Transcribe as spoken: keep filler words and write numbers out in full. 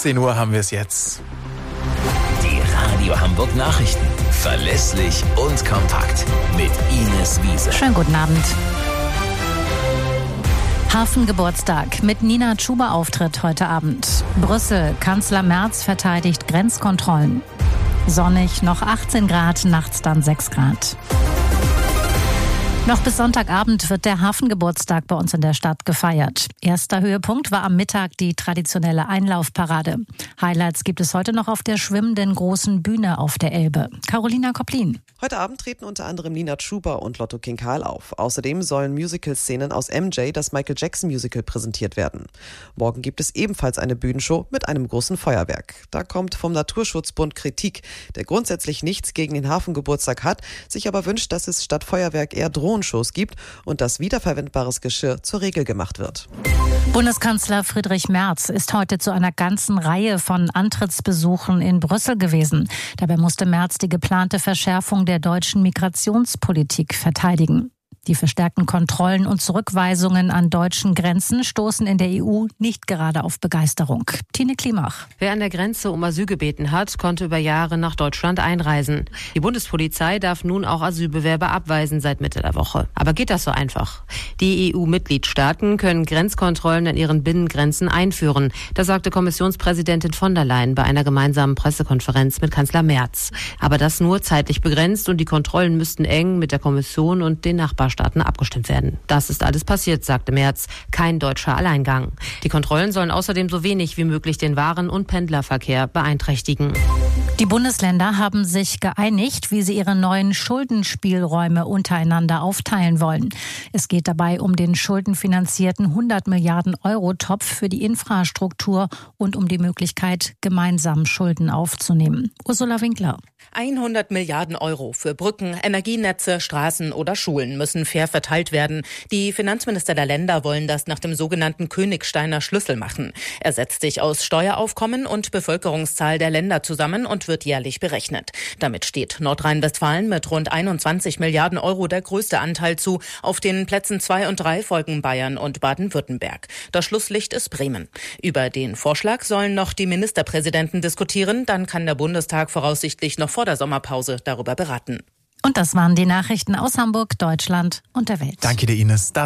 siebzehn Uhr haben wir es jetzt. Die Radio Hamburg Nachrichten. Verlässlich und kompakt. Mit Ines Wiese. Schönen guten Abend. Hafengeburtstag mit Nina Chuba-Auftritt heute Abend. Brüssel, Kanzler Merz verteidigt Grenzkontrollen. Sonnig, noch achtzehn Grad, nachts dann sechs Grad. Noch bis Sonntagabend wird der Hafengeburtstag bei uns in der Stadt gefeiert. Erster Höhepunkt war am Mittag die traditionelle Einlaufparade. Highlights gibt es heute noch auf der schwimmenden großen Bühne auf der Elbe. Carolina Kopplin. Heute Abend treten unter anderem Nina Chuba und Lotto King Karl auf. Außerdem sollen Musical-Szenen aus M J, das Michael Jackson-Musical, präsentiert werden. Morgen gibt es ebenfalls eine Bühnenshow mit einem großen Feuerwerk. Da kommt vom Naturschutzbund Kritik, der grundsätzlich nichts gegen den Hafengeburtstag hat, sich aber wünscht, dass es statt Feuerwerk eher Drohnenshows gibt und dass wiederverwendbares Geschirr zur Regel gemacht wird. Bundeskanzler Friedrich Merz ist heute zu einer ganzen Reihe von Antrittsbesuchen in Brüssel gewesen. Dabei musste Merz die geplante Verschärfung der deutschen Migrationspolitik verteidigen. Die verstärkten Kontrollen und Zurückweisungen an deutschen Grenzen stoßen in der E U nicht gerade auf Begeisterung. Tine Klimach. Wer an der Grenze um Asyl gebeten hat, konnte über Jahre nach Deutschland einreisen. Die Bundespolizei darf nun auch Asylbewerber abweisen seit Mitte der Woche. Aber geht das so einfach? Die E U-Mitgliedstaaten können Grenzkontrollen an ihren Binnengrenzen einführen. Das sagte Kommissionspräsidentin von der Leyen bei einer gemeinsamen Pressekonferenz mit Kanzler Merz. Aber das nur zeitlich begrenzt und die Kontrollen müssten eng mit der Kommission und den Nachbarstaaten abgestimmt werden. Das ist alles passiert, sagte Merz. Kein deutscher Alleingang. Die Kontrollen sollen außerdem so wenig wie möglich den Waren- und Pendlerverkehr beeinträchtigen. Die Bundesländer haben sich geeinigt, wie sie ihre neuen Schuldenspielräume untereinander aufteilen wollen. Es geht dabei um den schuldenfinanzierten hundert Milliarden Euro Topf für die Infrastruktur und um die Möglichkeit, gemeinsam Schulden aufzunehmen. Ursula Winkler. hundert Milliarden Euro für Brücken, Energienetze, Straßen oder Schulen müssen fair verteilt werden. Die Finanzminister der Länder wollen das nach dem sogenannten Königsteiner Schlüssel machen. Er setzt sich aus Steueraufkommen und Bevölkerungszahl der Länder zusammen und wird jährlich berechnet. Damit steht Nordrhein-Westfalen mit rund einundzwanzig Milliarden Euro der größte Anteil zu. Auf den Plätzen zwei und drei folgen Bayern und Baden-Württemberg. Das Schlusslicht ist Bremen. Über den Vorschlag sollen noch die Ministerpräsidenten diskutieren. Dann kann der Bundestag voraussichtlich noch vor der Sommerpause darüber beraten. Und das waren die Nachrichten aus Hamburg, Deutschland und der Welt. Danke dir, Ines. Das